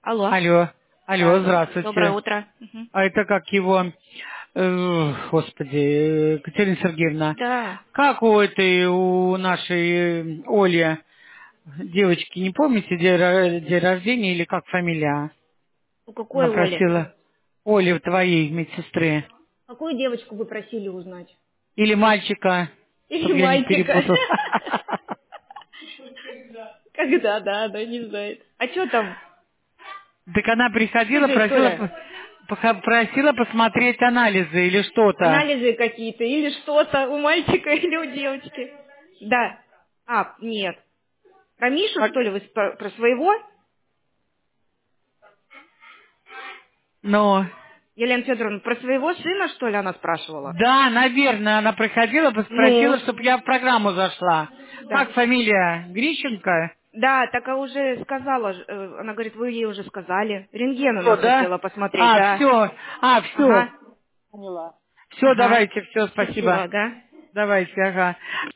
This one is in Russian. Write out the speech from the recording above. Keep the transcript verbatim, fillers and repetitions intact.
Алло. Алло, алло, Да, доброе здравствуйте. утро. Мгм. А это как его, э, господи, э, Катерина Сергеевна, Да. как у этой, у нашей э, Оли, девочки, не помните день, ро- день рождения или как фамилия? У Она какой Оли? просила, Оли, твоей медсестры. Какую девочку вы просили узнать? Или мальчика, Или чтобы я не мальчика? перепутал. Когда, да, она не знает. А что там? Так она Что приходила, за просила, история? п- поха- просила посмотреть анализы или что-то. Анализы какие-то или что-то у мальчика или у девочки? Да. А, нет. Про Мишу, Как- что ли, вы спро- про своего? Ну, Елена Федоровна, про своего сына, что ли, она спрашивала? да, наверное, она приходила, Ну, попросила, чтобы я в программу зашла. да. Как фамилия? Грищенко? Да, так я уже сказала, ж- э, она говорит, вы ей уже сказали. Рентген Что, она да? хотела посмотреть, А, да. все. А, все. Ага, Поняла. Все, ага. давайте, все, Спасибо, спасибо. ага. Давайте, ага.